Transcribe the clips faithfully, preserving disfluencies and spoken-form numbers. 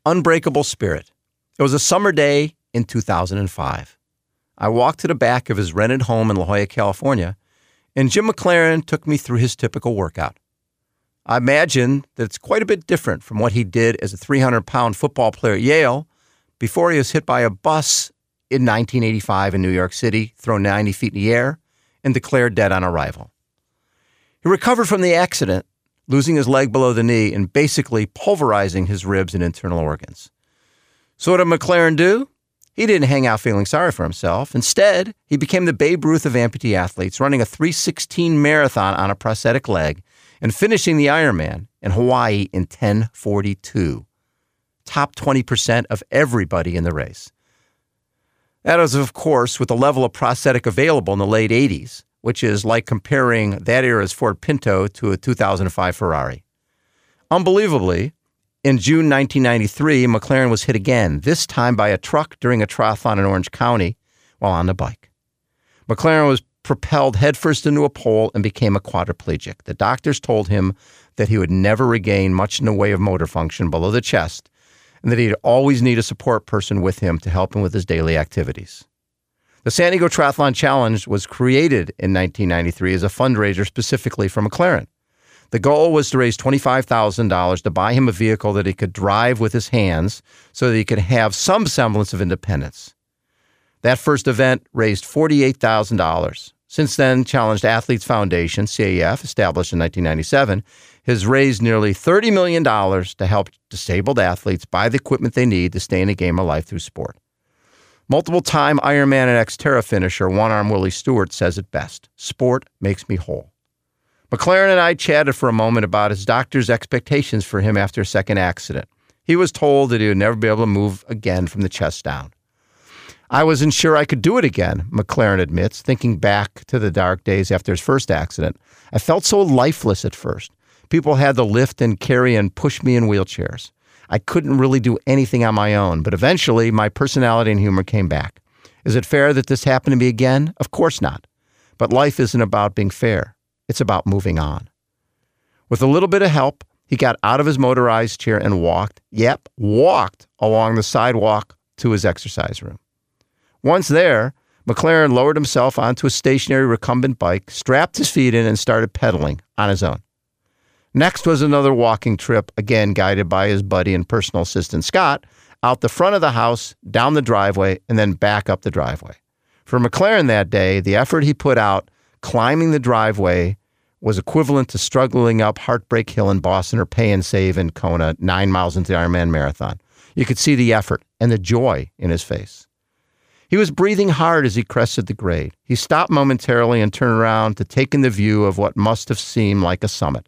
unbreakable spirit. It was a summer day in two thousand five. I walked to the back of his rented home in La Jolla, California, and Jim McLaren took me through his typical workout. I imagine that it's quite a bit different from what he did as a three hundred pound football player at Yale before he was hit by a bus in nineteen eighty-five in New York City, thrown ninety feet in the air, and declared dead on arrival. He recovered from the accident, losing his leg below the knee and basically pulverizing his ribs and internal organs. So what did McLaren do? He didn't hang out feeling sorry for himself. Instead, he became the Babe Ruth of amputee athletes, running a three sixteen marathon on a prosthetic leg and finishing the Ironman in Hawaii in ten forty-two. Top twenty percent of everybody in the race. That is, of course, with the level of prosthetic available in the late eighties, which is like comparing that era's Ford Pinto to a two thousand five Ferrari. Unbelievably, in June nineteen ninety-three, McLaren was hit again, this time by a truck during a triathlon in Orange County while on the bike. McLaren was propelled headfirst into a pole and became a quadriplegic. The doctors told him that he would never regain much in the way of motor function below the chest and that he'd always need a support person with him to help him with his daily activities. The San Diego Triathlon Challenge was created in nineteen ninety-three as a fundraiser specifically for McLaren. The goal was to raise twenty-five thousand dollars to buy him a vehicle that he could drive with his hands so that he could have some semblance of independence. That first event raised forty-eight thousand dollars. Since then, Challenged Athletes Foundation, C A F, established in nineteen ninety-seven, has raised nearly thirty million dollars to help disabled athletes buy the equipment they need to stay in the game of life through sport. Multiple-time Ironman and Xterra finisher one-arm Willie Stewart says it best, "Sport makes me whole." McLaren and I chatted for a moment about his doctor's expectations for him after a second accident. He was told that he would never be able to move again from the chest down. I wasn't sure I could do it again, McLaren admits, thinking back to the dark days after his first accident. I felt so lifeless at first. People had to lift and carry and push me in wheelchairs. I couldn't really do anything on my own, but eventually my personality and humor came back. Is it fair that this happened to me again? Of course not. But life isn't about being fair. It's about moving on. With a little bit of help, he got out of his motorized chair and walked, yep, walked along the sidewalk to his exercise room. Once there, McLaren lowered himself onto a stationary recumbent bike, strapped his feet in, and started pedaling on his own. Next was another walking trip, again guided by his buddy and personal assistant, Scott, out the front of the house, down the driveway, and then back up the driveway. For McLaren that day, the effort he put out climbing the driveway was equivalent to struggling up Heartbreak Hill in Boston or Pay and Save in Kona, nine miles into the Ironman Marathon. You could see the effort and the joy in his face. He was breathing hard as he crested the grade. He stopped momentarily and turned around to take in the view of what must have seemed like a summit.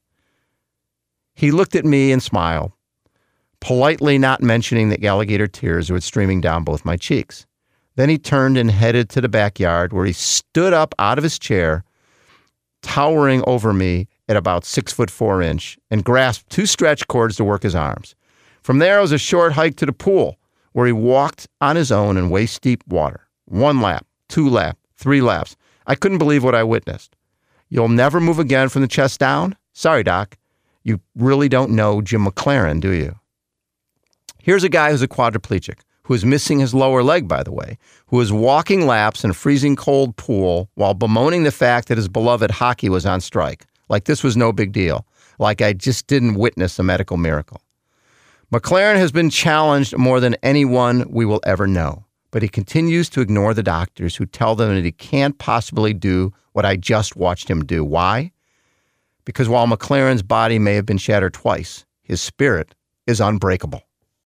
He looked at me and smiled, politely not mentioning the alligator tears that were streaming down both my cheeks. Then he turned and headed to the backyard where he stood up out of his chair, towering over me at about six foot four inch, and grasped two stretch cords to work his arms. From there was a short hike to the pool, where he walked on his own in waist-deep water. One lap, two laps, three laps. I couldn't believe what I witnessed. You'll never move again from the chest down? Sorry, Doc. You really don't know Jim McLaren, do you? Here's a guy who's a quadriplegic, who is missing his lower leg, by the way, who is walking laps in a freezing cold pool while bemoaning the fact that his beloved hockey was on strike. Like this was no big deal. Like I just didn't witness a medical miracle. McLaren has been challenged more than anyone we will ever know, but he continues to ignore the doctors who tell them that he can't possibly do what I just watched him do. Why? Because while McLaren's body may have been shattered twice, his spirit is unbreakable.